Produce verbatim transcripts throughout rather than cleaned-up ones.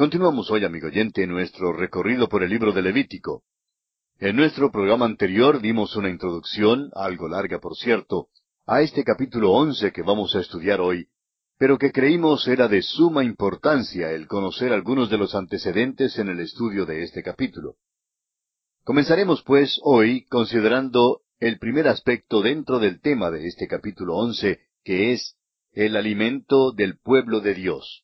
Continuamos hoy, amigo oyente, nuestro recorrido por el libro de Levítico. En nuestro programa anterior dimos una introducción, algo larga por cierto, a este capítulo once que vamos a estudiar hoy, pero que creímos era de suma importancia el conocer algunos de los antecedentes en el estudio de este capítulo. Comenzaremos, pues, hoy considerando el primer aspecto dentro del tema de este capítulo once, que es el alimento del pueblo de Dios.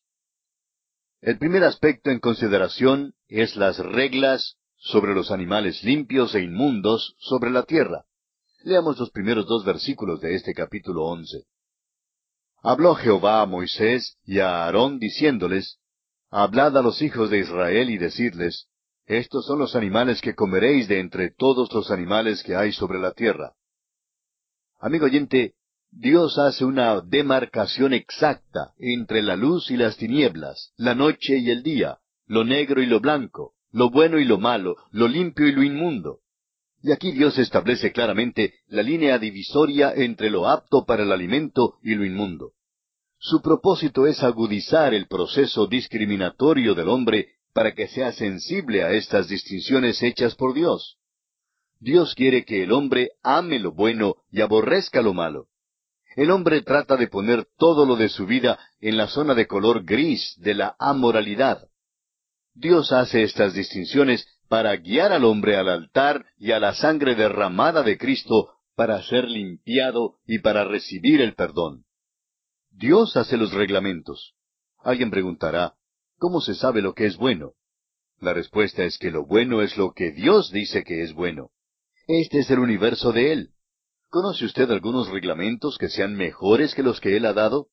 El primer aspecto en consideración es las reglas sobre los animales limpios e inmundos sobre la tierra. Leamos los primeros dos versículos de este capítulo once. Habló Jehová a Moisés y a Aarón diciéndoles, Hablad a los hijos de Israel y decidles, Estos son los animales que comeréis de entre todos los animales que hay sobre la tierra. Amigo oyente, Dios hace una demarcación exacta entre la luz y las tinieblas, la noche y el día, lo negro y lo blanco, lo bueno y lo malo, lo limpio y lo inmundo. Y aquí Dios establece claramente la línea divisoria entre lo apto para el alimento y lo inmundo. Su propósito es agudizar el proceso discriminatorio del hombre para que sea sensible a estas distinciones hechas por Dios. Dios quiere que el hombre ame lo bueno y aborrezca lo malo. El hombre trata de poner todo lo de su vida en la zona de color gris de la amoralidad. Dios hace estas distinciones para guiar al hombre al altar y a la sangre derramada de Cristo para ser limpiado y para recibir el perdón. Dios hace los reglamentos. Alguien preguntará, ¿cómo se sabe lo que es bueno? La respuesta es que lo bueno es lo que Dios dice que es bueno. Este es el universo de Él. ¿Conoce usted algunos reglamentos que sean mejores que los que Él ha dado?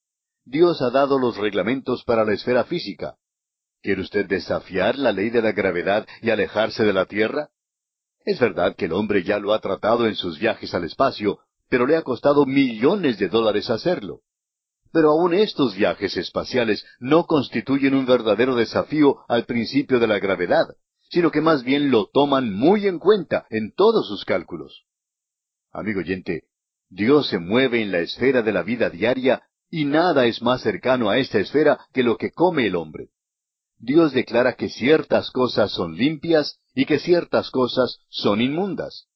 Dios ha dado los reglamentos para la esfera física. ¿Quiere usted desafiar la ley de la gravedad y alejarse de la Tierra? Es verdad que el hombre ya lo ha tratado en sus viajes al espacio, pero le ha costado millones de dólares hacerlo. Pero aún estos viajes espaciales no constituyen un verdadero desafío al principio de la gravedad, sino que más bien lo toman muy en cuenta en todos sus cálculos. Amigo oyente, Dios se mueve en la esfera de la vida diaria y nada es más cercano a esta esfera que lo que come el hombre. Dios declara que ciertas cosas son limpias y que ciertas cosas son inmundas.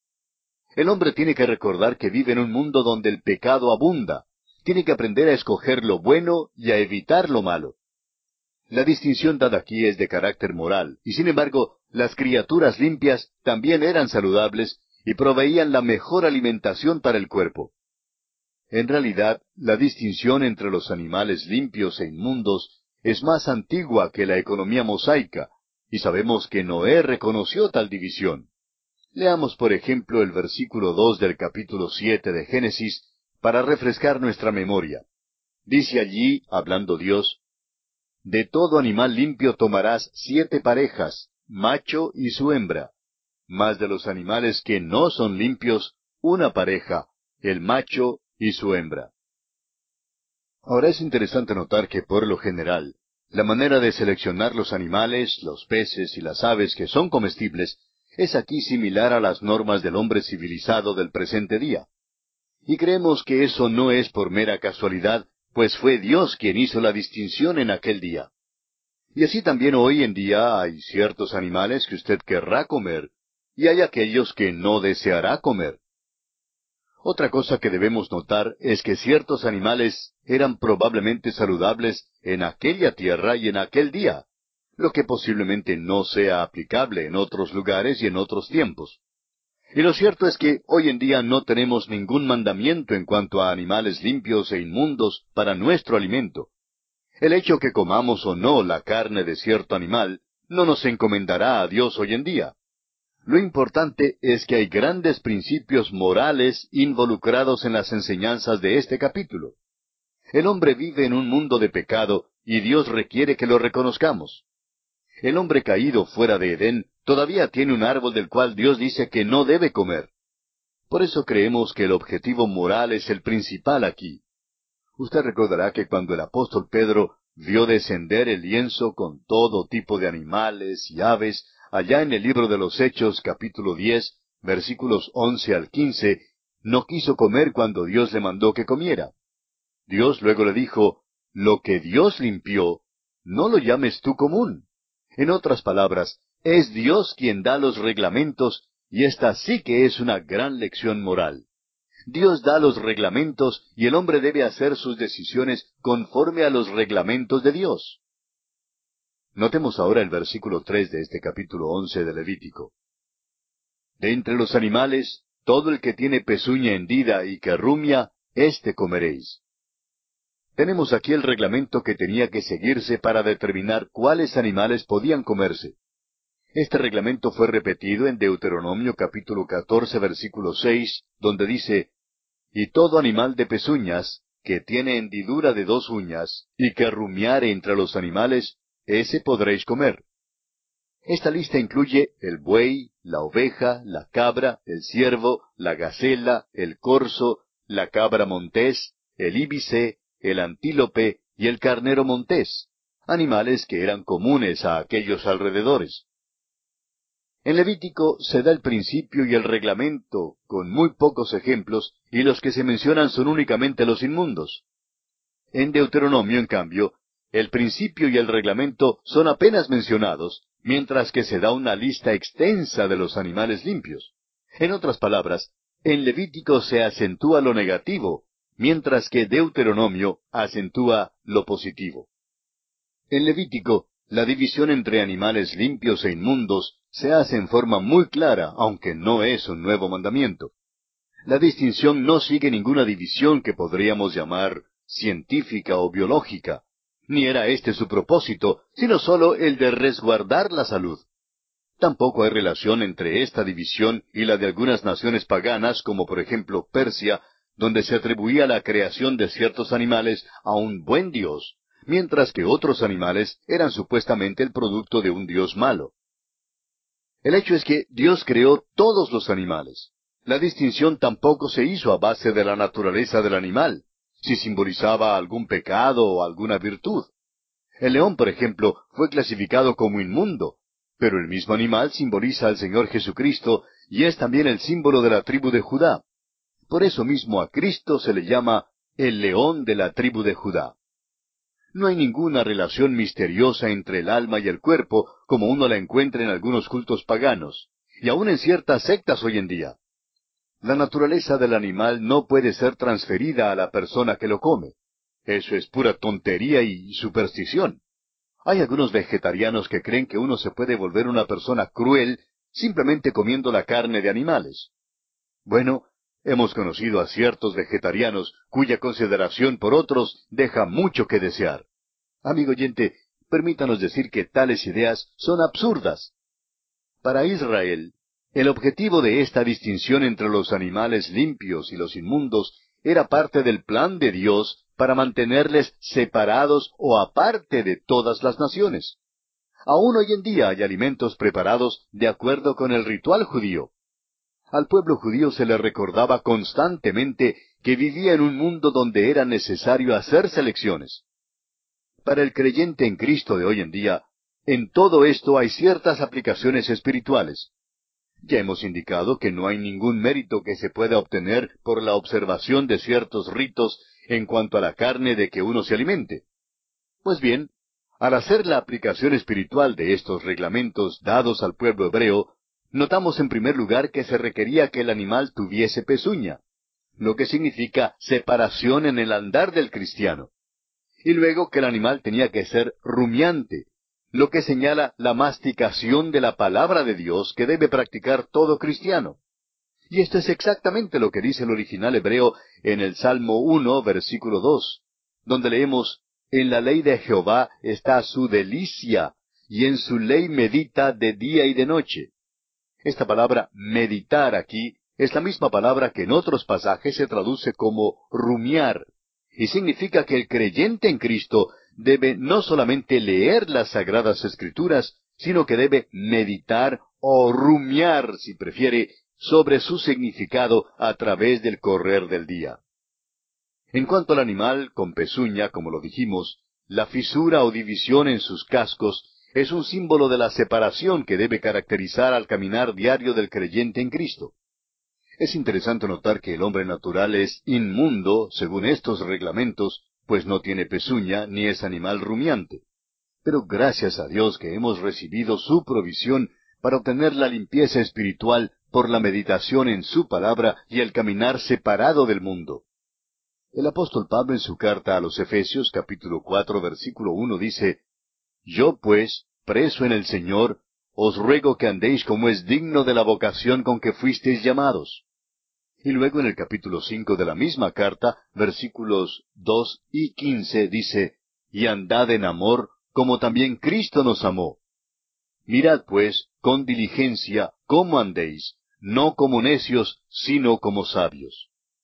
El hombre tiene que recordar que vive en un mundo donde el pecado abunda. Tiene que aprender a escoger lo bueno y a evitar lo malo. La distinción dada aquí es de carácter moral, y sin embargo, las criaturas limpias también eran saludables y proveían la mejor alimentación para el cuerpo. En realidad, la distinción entre los animales limpios e inmundos es más antigua que la economía mosaica, y sabemos que Noé reconoció tal división. Leamos, por ejemplo, el versículo dos del capítulo siete de Génesis, para refrescar nuestra memoria. Dice allí, hablando Dios, De todo animal limpio tomarás siete parejas, macho y su hembra. Mas de los animales que no son limpios, una pareja, el macho y su hembra. Ahora es interesante notar que por lo general, la manera de seleccionar los animales, los peces y las aves que son comestibles, es aquí similar a las normas del hombre civilizado del presente día. Y creemos que eso no es por mera casualidad, pues fue Dios quien hizo la distinción en aquel día. Y así también hoy en día hay ciertos animales que usted querrá comer, y hay aquellos que no deseará comer. Otra cosa que debemos notar es que ciertos animales eran probablemente saludables en aquella tierra y en aquel día, lo que posiblemente no sea aplicable en otros lugares y en otros tiempos. Y lo cierto es que hoy en día no tenemos ningún mandamiento en cuanto a animales limpios e inmundos para nuestro alimento. El hecho que comamos o no la carne de cierto animal no nos encomendará a Dios hoy en día. Lo importante es que hay grandes principios morales involucrados en las enseñanzas de este capítulo. El hombre vive en un mundo de pecado y Dios requiere que lo reconozcamos. El hombre caído fuera de Edén todavía tiene un árbol del cual Dios dice que no debe comer. Por eso creemos que el objetivo moral es el principal aquí. Usted recordará que cuando el apóstol Pedro vio descender el lienzo con todo tipo de animales y aves, allá en el libro de los Hechos, capítulo diez, versículos once al quince, no quiso comer cuando Dios le mandó que comiera. Dios luego le dijo, lo que Dios limpió, no lo llames tú común. En otras palabras, es Dios quien da los reglamentos, y esta sí que es una gran lección moral. Dios da los reglamentos y el hombre debe hacer sus decisiones conforme a los reglamentos de Dios. Notemos ahora el versículo tres de este capítulo once de Levítico. De entre los animales, todo el que tiene pezuña hendida y que rumia, éste comeréis. Tenemos aquí el reglamento que tenía que seguirse para determinar cuáles animales podían comerse. Este reglamento fue repetido en Deuteronomio capítulo catorce versículo seis, donde dice, «Y todo animal de pezuñas, que tiene hendidura de dos uñas, y que rumiare entre los animales, ese podréis comer». Esta lista incluye el buey, la oveja, la cabra, el ciervo, la gacela, el corzo, la cabra montés, el íbice, el antílope y el carnero montés, animales que eran comunes a aquellos alrededores. En Levítico se da el principio y el reglamento, con muy pocos ejemplos, y los que se mencionan son únicamente los inmundos. En Deuteronomio, en cambio, el principio y el reglamento son apenas mencionados, mientras que se da una lista extensa de los animales limpios. En otras palabras, en Levítico se acentúa lo negativo, mientras que Deuteronomio acentúa lo positivo. En Levítico, la división entre animales limpios e inmundos se hace en forma muy clara, aunque no es un nuevo mandamiento. La distinción no sigue ninguna división que podríamos llamar científica o biológica, ni era este su propósito, sino sólo el de resguardar la salud. Tampoco hay relación entre esta división y la de algunas naciones paganas, como por ejemplo Persia, donde se atribuía la creación de ciertos animales a un buen Dios, mientras que otros animales eran supuestamente el producto de un Dios malo. El hecho es que Dios creó todos los animales. La distinción tampoco se hizo a base de la naturaleza del animal, si simbolizaba algún pecado o alguna virtud. El león, por ejemplo, fue clasificado como inmundo, pero el mismo animal simboliza al Señor Jesucristo y es también el símbolo de la tribu de Judá. Por eso mismo a Cristo se le llama el león de la tribu de Judá. No hay ninguna relación misteriosa entre el alma y el cuerpo, como uno la encuentra en algunos cultos paganos, y aun en ciertas sectas hoy en día. La naturaleza del animal no puede ser transferida a la persona que lo come. Eso es pura tontería y superstición. Hay algunos vegetarianos que creen que uno se puede volver una persona cruel simplemente comiendo la carne de animales. Bueno, hemos conocido a ciertos vegetarianos cuya consideración por otros deja mucho que desear. Amigo oyente, permítanos decir que tales ideas son absurdas. Para Israel, el objetivo de esta distinción entre los animales limpios y los inmundos era parte del plan de Dios para mantenerles separados o aparte de todas las naciones. Aún hoy en día hay alimentos preparados de acuerdo con el ritual judío. Al pueblo judío se le recordaba constantemente que vivía en un mundo donde era necesario hacer selecciones. Para el creyente en Cristo de hoy en día, en todo esto hay ciertas aplicaciones espirituales. Ya hemos indicado que no hay ningún mérito que se pueda obtener por la observación de ciertos ritos en cuanto a la carne de que uno se alimente. Pues bien, al hacer la aplicación espiritual de estos reglamentos dados al pueblo hebreo, notamos en primer lugar que se requería que el animal tuviese pezuña, lo que significa separación en el andar del cristiano. Y luego que el animal tenía que ser rumiante, lo que señala la masticación de la palabra de Dios que debe practicar todo cristiano. Y esto es exactamente lo que dice el original hebreo en el Salmo uno, versículo dos, donde leemos, «En la ley de Jehová está su delicia, y en su ley medita de día y de noche». Esta palabra meditar aquí es la misma palabra que en otros pasajes se traduce como rumiar, y significa que el creyente en Cristo debe no solamente leer las Sagradas Escrituras, sino que debe meditar o rumiar, si prefiere, sobre su significado a través del correr del día. En cuanto al animal con pezuña, como lo dijimos, la fisura o división en sus cascos es un símbolo de la separación que debe caracterizar al caminar diario del creyente en Cristo. Es interesante notar que el hombre natural es inmundo, según estos reglamentos, pues no tiene pezuña ni es animal rumiante. Pero gracias a Dios que hemos recibido su provisión para obtener la limpieza espiritual por la meditación en su palabra y el caminar separado del mundo. El apóstol Pablo en su carta a los Efesios capítulo cuatro versículo uno dice, Yo pues, preso en el Señor, os ruego que andéis como es digno de la vocación con que fuisteis llamados. Y luego en el capítulo cinco de la misma carta, versículos dos y quince, dice, Y andad en amor, como también Cristo nos amó. Mirad pues, con diligencia, cómo andéis, no como necios, sino como sabios.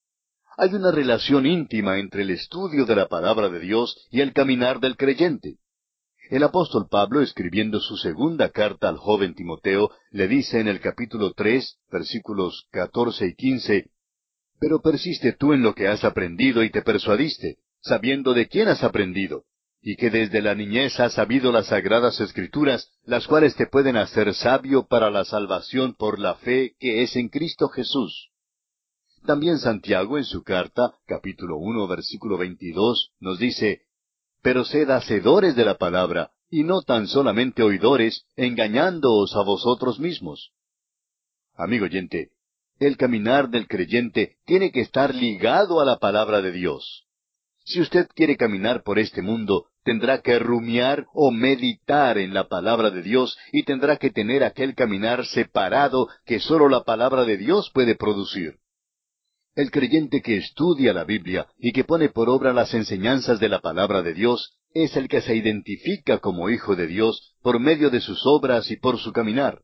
Hay una relación íntima entre el estudio de la palabra de Dios y el caminar del creyente. El apóstol Pablo, escribiendo su segunda carta al joven Timoteo, le dice en el capítulo tres, versículos catorce y quince, Pero persiste tú en lo que has aprendido y te persuadiste, sabiendo de quién has aprendido, y que desde la niñez has sabido las sagradas Escrituras, las cuales te pueden hacer sabio para la salvación por la fe que es en Cristo Jesús. También Santiago en su carta, capítulo uno, versículo veintidós, nos dice, Pero sed hacedores de la palabra, y no tan solamente oidores, engañándoos a vosotros mismos. Amigo oyente, el caminar del creyente tiene que estar ligado a la palabra de Dios. Si usted quiere caminar por este mundo, tendrá que rumiar o meditar en la palabra de Dios y tendrá que tener aquel caminar separado que sólo la palabra de Dios puede producir. El creyente que estudia la Biblia y que pone por obra las enseñanzas de la palabra de Dios es el que se identifica como hijo de Dios por medio de sus obras y por su caminar.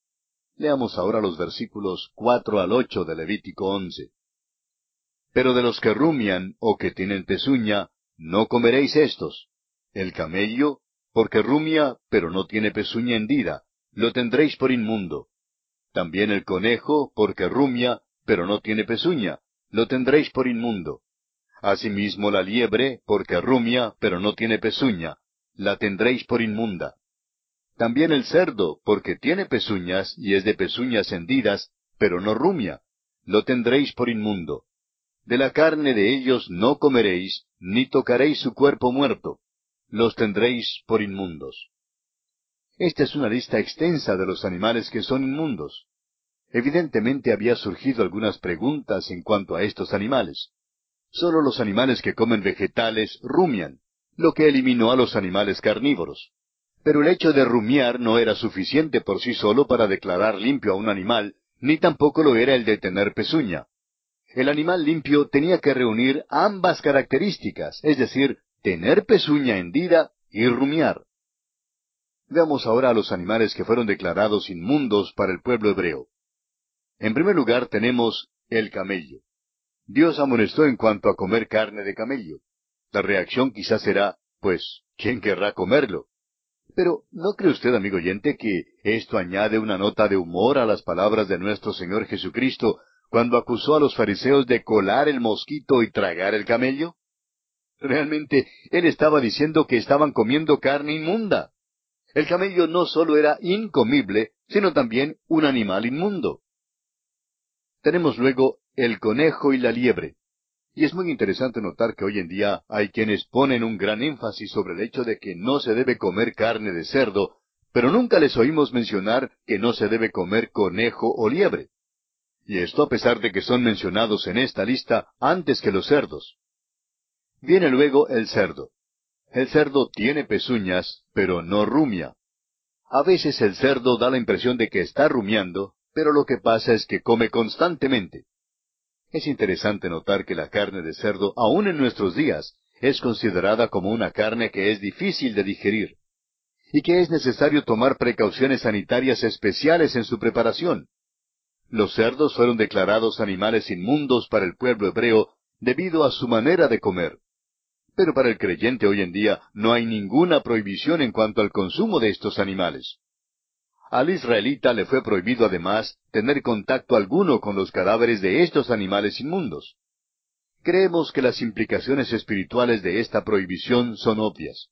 Leamos ahora los versículos cuatro al ocho de Levítico once. Pero de los que rumian o que tienen pezuña, no comeréis estos. El camello, porque rumia, pero no tiene pezuña hendida, lo tendréis por inmundo. También el conejo, porque rumia, pero no tiene pezuña, lo tendréis por inmundo. Asimismo la liebre, porque rumia, pero no tiene pezuña, la tendréis por inmunda. También el cerdo, porque tiene pezuñas, y es de pezuñas hendidas, pero no rumia, lo tendréis por inmundo. De la carne de ellos no comeréis, ni tocaréis su cuerpo muerto, los tendréis por inmundos. Esta es una lista extensa de los animales que son inmundos. Evidentemente había surgido algunas preguntas en cuanto a estos animales. Solo los animales que comen vegetales rumian, lo que eliminó a los animales carnívoros. Pero el hecho de rumiar no era suficiente por sí solo para declarar limpio a un animal, ni tampoco lo era el de tener pezuña. El animal limpio tenía que reunir ambas características, es decir, tener pezuña hendida y rumiar. Veamos ahora a los animales que fueron declarados inmundos para el pueblo hebreo. En primer lugar tenemos el camello. Dios amonestó en cuanto a comer carne de camello. La reacción quizás será, pues, ¿quién querrá comerlo? Pero, ¿no cree usted, amigo oyente, que esto añade una nota de humor a las palabras de nuestro Señor Jesucristo cuando acusó a los fariseos de colar el mosquito y tragar el camello? Realmente, Él estaba diciendo que estaban comiendo carne inmunda. El camello no solo era incomible, sino también un animal inmundo. Tenemos luego el conejo y la liebre. Y es muy interesante notar que hoy en día hay quienes ponen un gran énfasis sobre el hecho de que no se debe comer carne de cerdo, pero nunca les oímos mencionar que no se debe comer conejo o liebre. Y esto a pesar de que son mencionados en esta lista antes que los cerdos. Viene luego el cerdo. El cerdo tiene pezuñas, pero no rumia. A veces el cerdo da la impresión de que está rumiando, pero lo que pasa es que come constantemente. Es interesante notar que la carne de cerdo, aún en nuestros días, es considerada como una carne que es difícil de digerir, y que es necesario tomar precauciones sanitarias especiales en su preparación. Los cerdos fueron declarados animales inmundos para el pueblo hebreo debido a su manera de comer. Pero para el creyente hoy en día no hay ninguna prohibición en cuanto al consumo de estos animales. Al israelita le fue prohibido además tener contacto alguno con los cadáveres de estos animales inmundos. Creemos que las implicaciones espirituales de esta prohibición son obvias.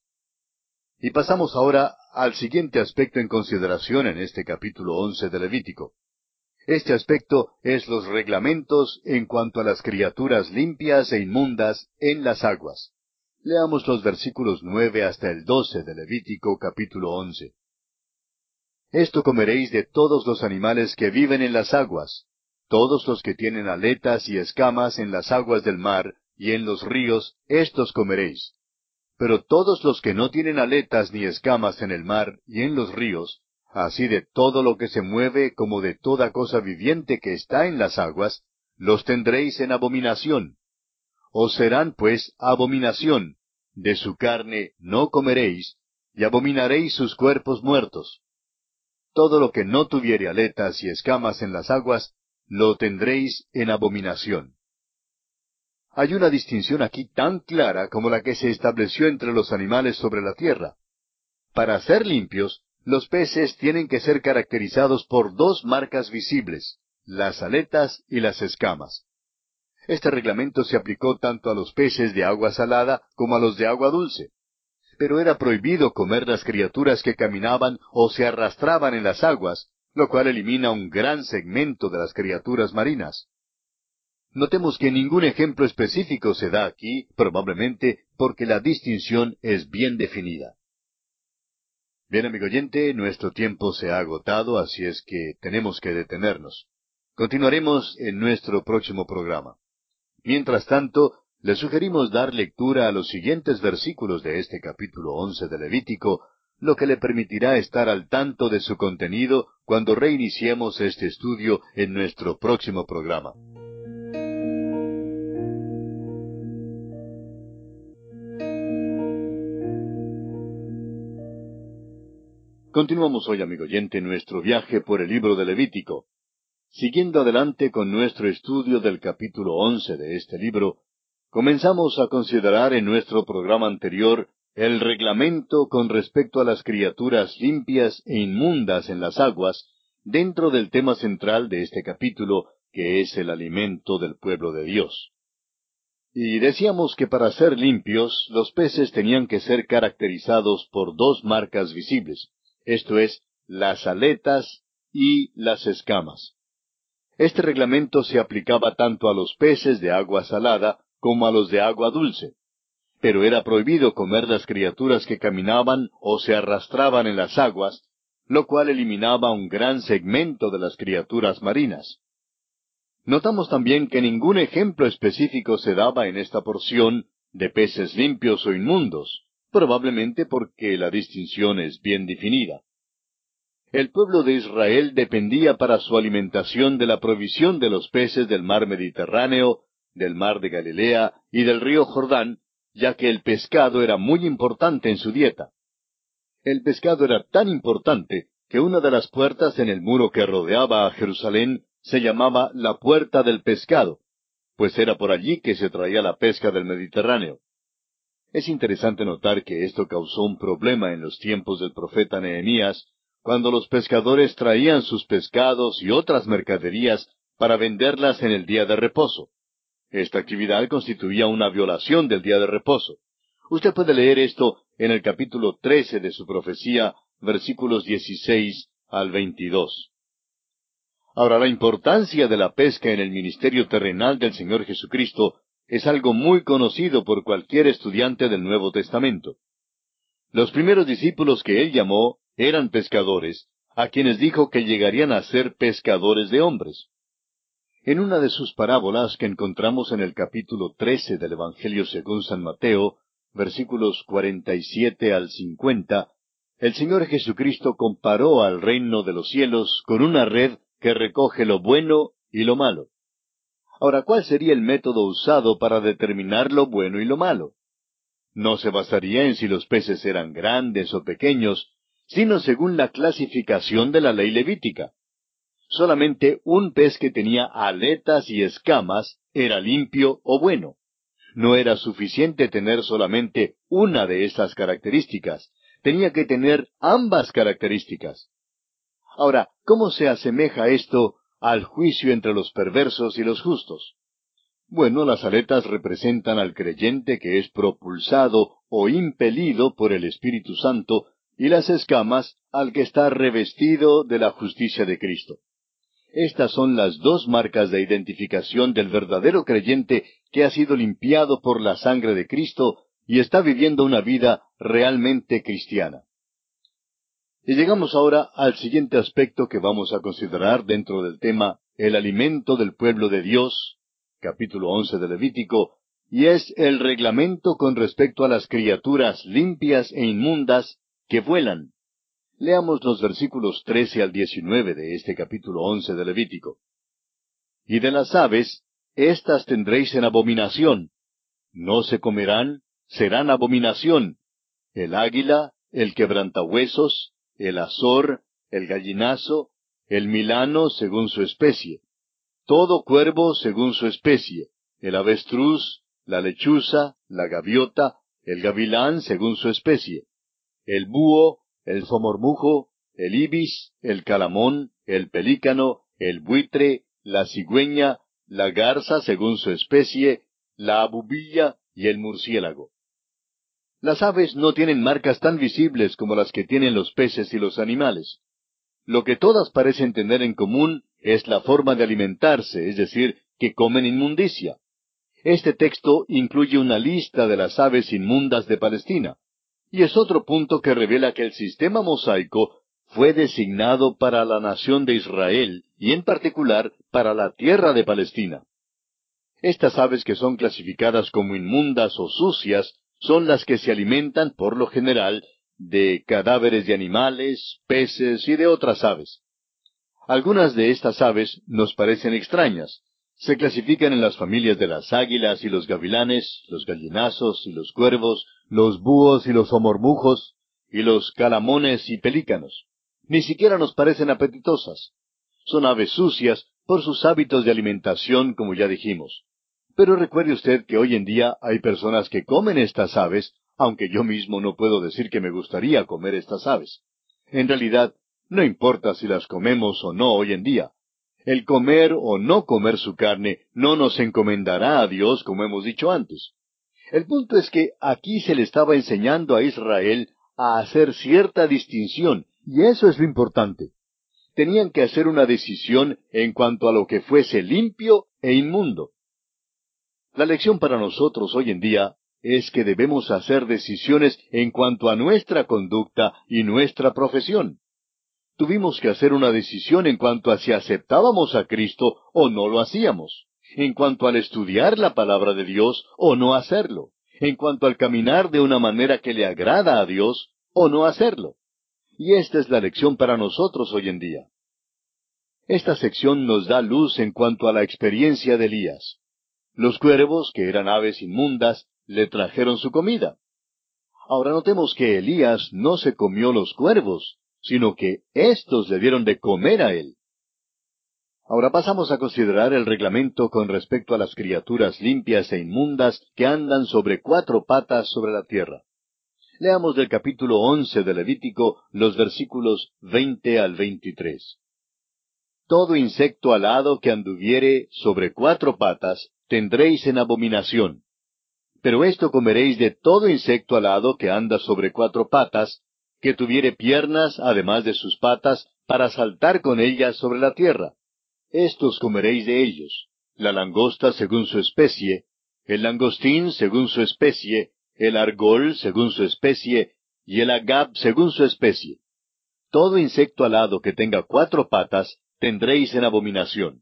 Y pasamos ahora al siguiente aspecto en consideración en este capítulo once de Levítico. Este aspecto es los reglamentos en cuanto a las criaturas limpias e inmundas en las aguas. Leamos los versículos nueve hasta el doce de Levítico capítulo once. Esto comeréis de todos los animales que viven en las aguas, todos los que tienen aletas y escamas en las aguas del mar y en los ríos, éstos comeréis. Pero todos los que no tienen aletas ni escamas en el mar y en los ríos, así de todo lo que se mueve como de toda cosa viviente que está en las aguas, los tendréis en abominación. Os serán pues abominación, de su carne no comeréis, y abominaréis sus cuerpos muertos. Todo lo que no tuviere aletas y escamas en las aguas, lo tendréis en abominación. Hay una distinción aquí tan clara como la que se estableció entre los animales sobre la tierra. Para ser limpios, los peces tienen que ser caracterizados por dos marcas visibles, las aletas y las escamas. Este reglamento se aplicó tanto a los peces de agua salada como a los de agua dulce. Pero era prohibido comer las criaturas que caminaban o se arrastraban en las aguas, lo cual elimina un gran segmento de las criaturas marinas. Notemos que ningún ejemplo específico se da aquí, probablemente porque la distinción es bien definida. Bien, amigo oyente, nuestro tiempo se ha agotado, así es que tenemos que detenernos. Continuaremos en nuestro próximo programa. Mientras tanto, le sugerimos dar lectura a los siguientes versículos de este capítulo once de Levítico, lo que le permitirá estar al tanto de su contenido cuando reiniciemos este estudio en nuestro próximo programa. Continuamos hoy, amigo oyente, nuestro viaje por el libro de Levítico. Siguiendo adelante con nuestro estudio del capítulo once de este libro, comenzamos a considerar en nuestro programa anterior el reglamento con respecto a las criaturas limpias e inmundas en las aguas, dentro del tema central de este capítulo, que es el alimento del pueblo de Dios. Y decíamos que para ser limpios, los peces tenían que ser caracterizados por dos marcas visibles, esto es, las aletas y las escamas. Este reglamento se aplicaba tanto a los peces de agua salada como a los de agua dulce. Pero era prohibido comer las criaturas que caminaban o se arrastraban en las aguas, lo cual eliminaba un gran segmento de las criaturas marinas. Notamos también que ningún ejemplo específico se daba en esta porción de peces limpios o inmundos, probablemente porque la distinción es bien definida. El pueblo de Israel dependía para su alimentación de la provisión de los peces del mar Mediterráneo, del mar de Galilea y del río Jordán, ya que el pescado era muy importante en su dieta. El pescado era tan importante que una de las puertas en el muro que rodeaba a Jerusalén se llamaba la Puerta del Pescado, pues era por allí que se traía la pesca del Mediterráneo. Es interesante notar que esto causó un problema en los tiempos del profeta Nehemías, cuando los pescadores traían sus pescados y otras mercaderías para venderlas en el día de reposo. Esta actividad constituía una violación del día de reposo. Usted puede leer esto en el capítulo trece de su profecía, versículos dieciséis al veintidós. Ahora, la importancia de la pesca en el ministerio terrenal del Señor Jesucristo es algo muy conocido por cualquier estudiante del Nuevo Testamento. Los primeros discípulos que él llamó eran pescadores, a quienes dijo que llegarían a ser pescadores de hombres. En una de sus parábolas que encontramos en el capítulo trece del Evangelio según San Mateo, versículos cuarenta y siete al cincuenta, el Señor Jesucristo comparó al reino de los cielos con una red que recoge lo bueno y lo malo. Ahora, ¿cuál sería el método usado para determinar lo bueno y lo malo? No se basaría en si los peces eran grandes o pequeños, sino según la clasificación de la ley levítica. Solamente un pez que tenía aletas y escamas era limpio o bueno. No era suficiente tener solamente una de estas características, tenía que tener ambas características. Ahora, ¿cómo se asemeja esto al juicio entre los perversos y los justos? Bueno, las aletas representan al creyente que es propulsado o impelido por el Espíritu Santo, y las escamas al que está revestido de la justicia de Cristo. Estas son las dos marcas de identificación del verdadero creyente que ha sido limpiado por la sangre de Cristo y está viviendo una vida realmente cristiana. Y llegamos ahora al siguiente aspecto que vamos a considerar dentro del tema el alimento del pueblo de Dios, capítulo once de Levítico, y es el reglamento con respecto a las criaturas limpias e inmundas que vuelan. Leamos los versículos trece al diecinueve de este capítulo once de Levítico. Y de las aves, éstas tendréis en abominación. No se comerán, serán abominación. El águila, el quebrantahuesos, el azor, el gallinazo, el milano según su especie. Todo cuervo según su especie. El avestruz, la lechuza, la gaviota, el gavilán según su especie. El búho, el zomormujo, el ibis, el calamón, el pelícano, el buitre, la cigüeña, la garza según su especie, la abubilla y el murciélago. Las aves no tienen marcas tan visibles como las que tienen los peces y los animales. Lo que todas parecen tener en común es la forma de alimentarse, es decir, que comen inmundicia. Este texto incluye una lista de las aves inmundas de Palestina, y es otro punto que revela que el sistema mosaico fue designado para la nación de Israel, y en particular para la tierra de Palestina. Estas aves que son clasificadas como inmundas o sucias son las que se alimentan, por lo general, de cadáveres de animales, peces y de otras aves. Algunas de estas aves nos parecen extrañas. Se clasifican en las familias de las águilas y los gavilanes, los gallinazos y los cuervos, los búhos y los homormujos, y los calamones y pelícanos. Ni siquiera nos parecen apetitosas. Son aves sucias por sus hábitos de alimentación, como ya dijimos. Pero recuerde usted que hoy en día hay personas que comen estas aves, aunque yo mismo no puedo decir que me gustaría comer estas aves. En realidad, no importa si las comemos o no hoy en día. El comer o no comer su carne no nos encomendará a Dios, como hemos dicho antes. El punto es que aquí se le estaba enseñando a Israel a hacer cierta distinción, y eso es lo importante. Tenían que hacer una decisión en cuanto a lo que fuese limpio e inmundo. La lección para nosotros hoy en día es que debemos hacer decisiones en cuanto a nuestra conducta y nuestra profesión. Tuvimos que hacer una decisión en cuanto a si aceptábamos a Cristo o no lo hacíamos, en cuanto al estudiar la palabra de Dios o no hacerlo, en cuanto al caminar de una manera que le agrada a Dios o no hacerlo. Y esta es la lección para nosotros hoy en día. Esta sección nos da luz en cuanto a la experiencia de Elías. Los cuervos, que eran aves inmundas, le trajeron su comida. Ahora notemos que Elías no se comió los cuervos, sino que éstos le dieron de comer a él. Ahora pasamos a considerar el reglamento con respecto a las criaturas limpias e inmundas que andan sobre cuatro patas sobre la tierra. Leamos del capítulo once de Levítico los versículos veinte al veintitrés. Todo insecto alado que anduviere sobre cuatro patas tendréis en abominación. Pero esto comeréis de todo insecto alado que anda sobre cuatro patas, que tuviere piernas además de sus patas, para saltar con ellas sobre la tierra. Estos comeréis de ellos: la langosta según su especie, el langostín según su especie, el argol según su especie, y el agab según su especie. Todo insecto alado que tenga cuatro patas tendréis en abominación.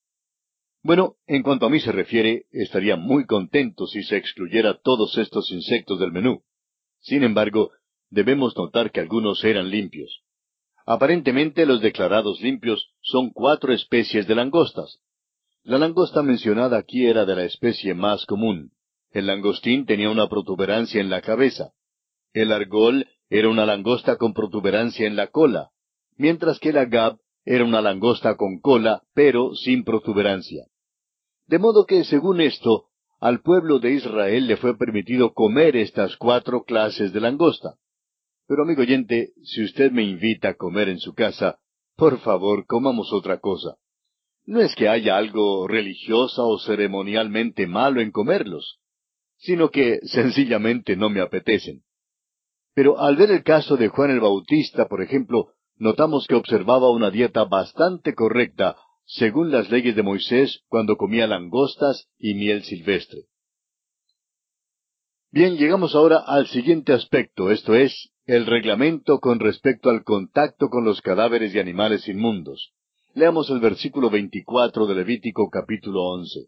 Bueno, en cuanto a mí se refiere, estaría muy contento si se excluyera todos estos insectos del menú. Sin embargo, debemos notar que algunos eran limpios. Aparentemente los declarados limpios son cuatro especies de langostas. La langosta mencionada aquí era de la especie más común. El langostín tenía una protuberancia en la cabeza. El argol era una langosta con protuberancia en la cola, mientras que el agab era una langosta con cola, pero sin protuberancia. De modo que, según esto, al pueblo de Israel le fue permitido comer estas cuatro clases de langosta. Pero, amigo oyente, si usted me invita a comer en su casa, por favor, comamos otra cosa. No es que haya algo religiosa o ceremonialmente malo en comerlos, sino que sencillamente no me apetecen. Pero al ver el caso de Juan el Bautista, por ejemplo, notamos que observaba una dieta bastante correcta, según las leyes de Moisés, cuando comía langostas y miel silvestre. Bien, llegamos ahora al siguiente aspecto, esto es, el reglamento con respecto al contacto con los cadáveres de animales inmundos. Leamos el versículo veinticuatro de Levítico capítulo once.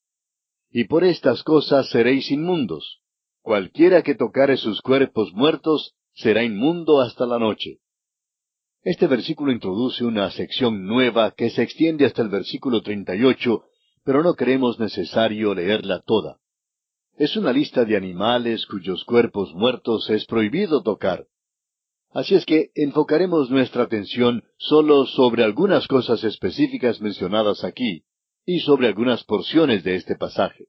Y por estas cosas seréis inmundos. Cualquiera que tocare sus cuerpos muertos será inmundo hasta la noche. Este versículo introduce una sección nueva que se extiende hasta el versículo treinta y ocho, pero no creemos necesario leerla toda. Es una lista de animales cuyos cuerpos muertos es prohibido tocar. Así es que enfocaremos nuestra atención solo sobre algunas cosas específicas mencionadas aquí y sobre algunas porciones de este pasaje.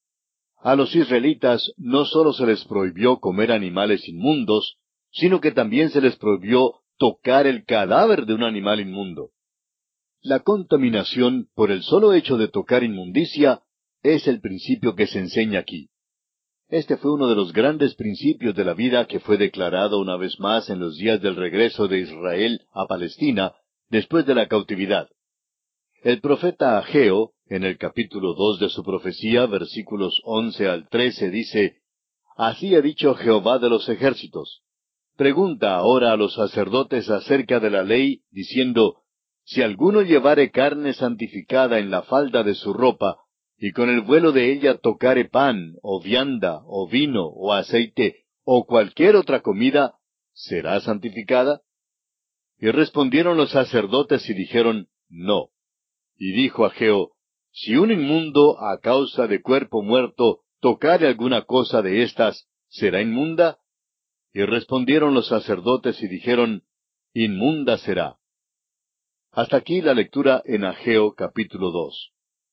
A los israelitas no solo se les prohibió comer animales inmundos, sino que también se les prohibió tocar el cadáver de un animal inmundo. La contaminación por el solo hecho de tocar inmundicia es el principio que se enseña aquí. Este fue uno de los grandes principios de la vida que fue declarado una vez más en los días del regreso de Israel a Palestina después de la cautividad. El profeta Ageo, en el capítulo dos de su profecía, versículos once al trece, dice, Así ha dicho Jehová de los ejércitos. Pregunta ahora a los sacerdotes acerca de la ley, diciendo, Si alguno llevare carne santificada en la falda de su ropa, y con el vuelo de ella tocare pan, o vianda, o vino, o aceite, o cualquier otra comida, ¿será santificada? Y respondieron los sacerdotes y dijeron, No. Y dijo Ageo, Si un inmundo a causa de cuerpo muerto tocare alguna cosa de estas, ¿será inmunda? Y respondieron los sacerdotes y dijeron, Inmunda será. Hasta aquí la lectura en Ageo capítulo dos.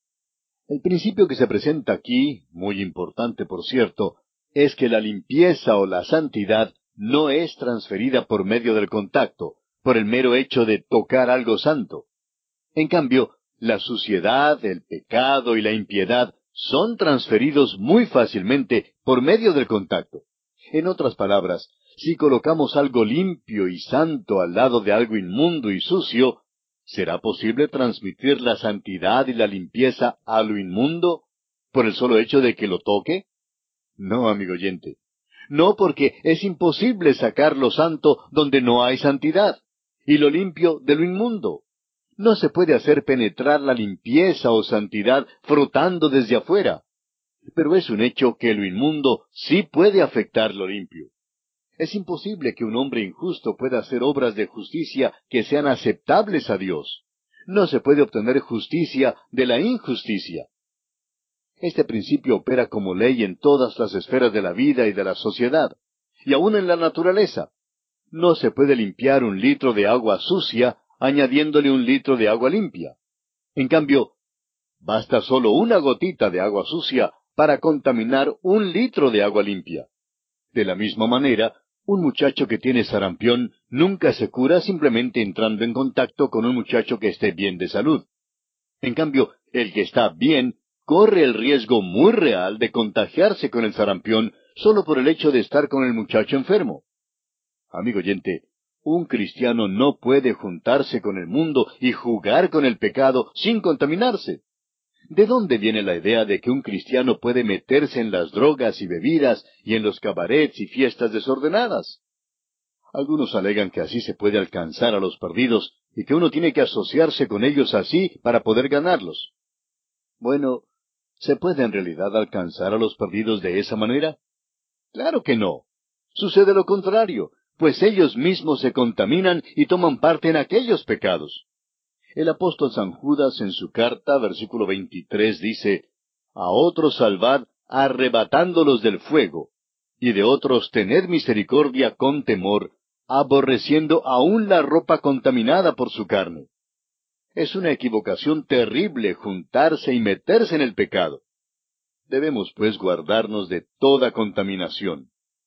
El principio que se presenta aquí, muy importante por cierto, es que la limpieza o la santidad no es transferida por medio del contacto, por el mero hecho de tocar algo santo. En cambio, la suciedad, el pecado y la impiedad son transferidos muy fácilmente por medio del contacto. En otras palabras, si colocamos algo limpio y santo al lado de algo inmundo y sucio, ¿será posible transmitir la santidad y la limpieza a lo inmundo por el solo hecho de que lo toque? No, amigo oyente. No, porque es imposible sacar lo santo donde no hay santidad, y lo limpio de lo inmundo. No se puede hacer penetrar la limpieza o santidad frotando desde afuera. Pero es un hecho que lo inmundo sí puede afectar lo limpio. Es imposible que un hombre injusto pueda hacer obras de justicia que sean aceptables a Dios. No se puede obtener justicia de la injusticia. Este principio opera como ley en todas las esferas de la vida y de la sociedad, y aún en la naturaleza. No se puede limpiar un litro de agua sucia añadiéndole un litro de agua limpia. En cambio, basta solo una gotita de agua sucia para contaminar un litro de agua limpia. De la misma manera, un muchacho que tiene sarampión nunca se cura simplemente entrando en contacto con un muchacho que esté bien de salud. En cambio, el que está bien corre el riesgo muy real de contagiarse con el sarampión solo por el hecho de estar con el muchacho enfermo. Amigo oyente, un cristiano no puede juntarse con el mundo y jugar con el pecado sin contaminarse. ¿De dónde viene la idea de que un cristiano puede meterse en las drogas y bebidas y en los cabarets y fiestas desordenadas? Algunos alegan que así se puede alcanzar a los perdidos y que uno tiene que asociarse con ellos así para poder ganarlos. Bueno, ¿se puede en realidad alcanzar a los perdidos de esa manera? Claro que no. Sucede lo contrario, pues ellos mismos se contaminan y toman parte en aquellos pecados. El apóstol San Judas en su carta, versículo veintitrés, dice, A otros salvad arrebatándolos del fuego, y de otros tened misericordia con temor, aborreciendo aún la ropa contaminada por su carne. Es una equivocación terrible juntarse y meterse en el pecado. Debemos, pues, guardarnos de toda contaminación.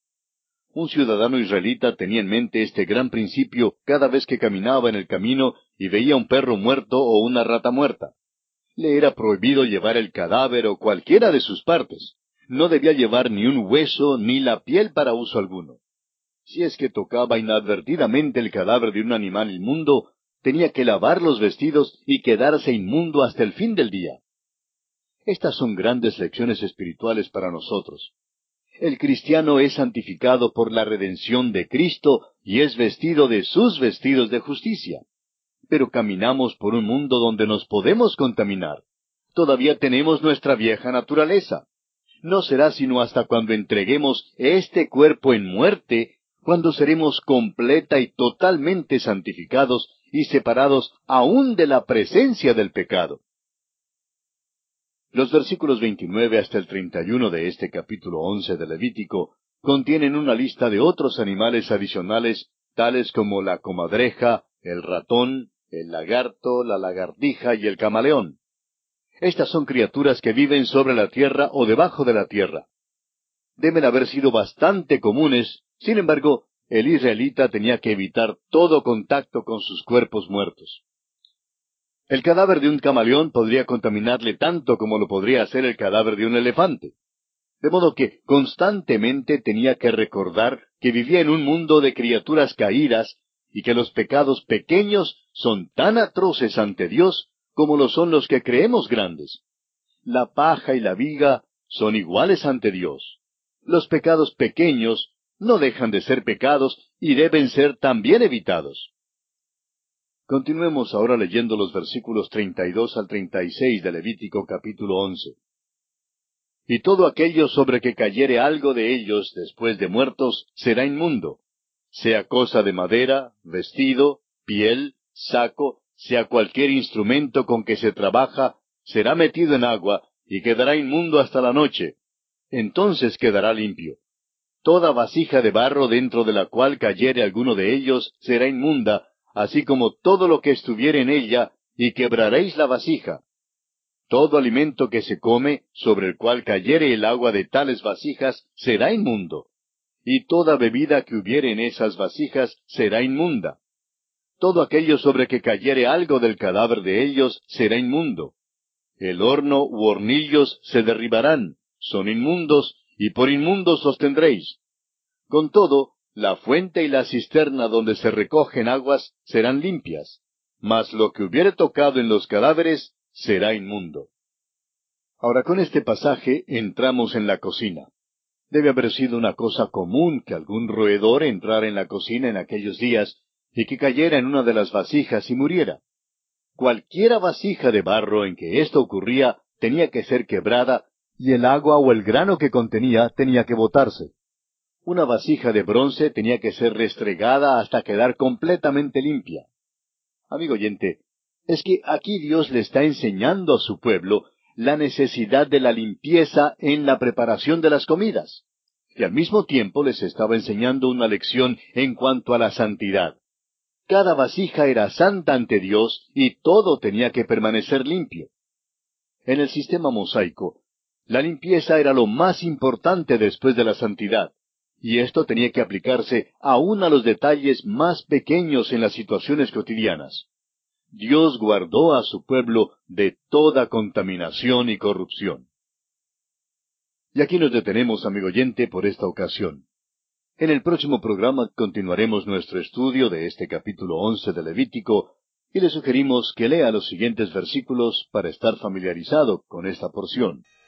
Un ciudadano israelita tenía en mente este gran principio cada vez que caminaba en el camino y veía un perro muerto o una rata muerta. Le era prohibido llevar el cadáver o cualquiera de sus partes. No debía llevar ni un hueso ni la piel para uso alguno. Si es que tocaba inadvertidamente el cadáver de un animal inmundo, tenía que lavar los vestidos y quedarse inmundo hasta el fin del día. Estas son grandes lecciones espirituales para nosotros. El cristiano es santificado por la redención de Cristo y es vestido de sus vestidos de justicia. Pero caminamos por un mundo donde nos podemos contaminar. Todavía tenemos nuestra vieja naturaleza. No será sino hasta cuando entreguemos este cuerpo en muerte, cuando seremos completa y totalmente santificados y separados aún de la presencia del pecado. Los versículos veintinueve hasta el treinta y uno de este capítulo once de Levítico contienen una lista de otros animales adicionales, tales como la comadreja, el ratón, el lagarto, la lagartija y el camaleón. Estas son criaturas que viven sobre la tierra o debajo de la tierra. Deben haber sido bastante comunes, sin embargo, el israelita tenía que evitar todo contacto con sus cuerpos muertos. El cadáver de un camaleón podría contaminarle tanto como lo podría hacer el cadáver de un elefante. De modo que constantemente tenía que recordar que vivía en un mundo de criaturas caídas y que los pecados pequeños son tan atroces ante Dios como lo son los que creemos grandes. La paja y la viga son iguales ante Dios. Los pecados pequeños no dejan de ser pecados y deben ser también evitados. Continuemos ahora leyendo los versículos treinta y dos al treinta y seis de Levítico capítulo once. Y todo aquello sobre que cayere algo de ellos después de muertos será inmundo, sea cosa de madera, vestido, piel, saco, sea cualquier instrumento con que se trabaja, será metido en agua y quedará inmundo hasta la noche. Entonces quedará limpio. Toda vasija de barro dentro de la cual cayere alguno de ellos será inmunda, así como todo lo que estuviere en ella, y quebraréis la vasija. Todo alimento que se come, sobre el cual cayere el agua de tales vasijas, será inmundo. Y toda bebida que hubiere en esas vasijas será inmunda. Todo aquello sobre que cayere algo del cadáver de ellos será inmundo. El horno u hornillos se derribarán, son inmundos, y por inmundos los tendréis. Con todo, la fuente y la cisterna donde se recogen aguas serán limpias, mas lo que hubiere tocado en los cadáveres será inmundo. Ahora con este pasaje entramos en la cocina. Debe haber sido una cosa común que algún roedor entrara en la cocina en aquellos días y que cayera en una de las vasijas y muriera. Cualquiera vasija de barro en que esto ocurría tenía que ser quebrada y el agua o el grano que contenía tenía que botarse. Una vasija de bronce tenía que ser restregada hasta quedar completamente limpia. Amigo oyente, es que aquí Dios le está enseñando a su pueblo la necesidad de la limpieza en la preparación de las comidas. Y al mismo tiempo les estaba enseñando una lección en cuanto a la santidad. Cada vasija era santa ante Dios y todo tenía que permanecer limpio. En el sistema mosaico, la limpieza era lo más importante después de la santidad. Y esto tenía que aplicarse aún a los detalles más pequeños en las situaciones cotidianas. Dios guardó a su pueblo de toda contaminación y corrupción. Y aquí nos detenemos, amigo oyente, por esta ocasión. En el próximo programa continuaremos nuestro estudio de este capítulo once de Levítico y le sugerimos que lea los siguientes versículos para estar familiarizado con esta porción.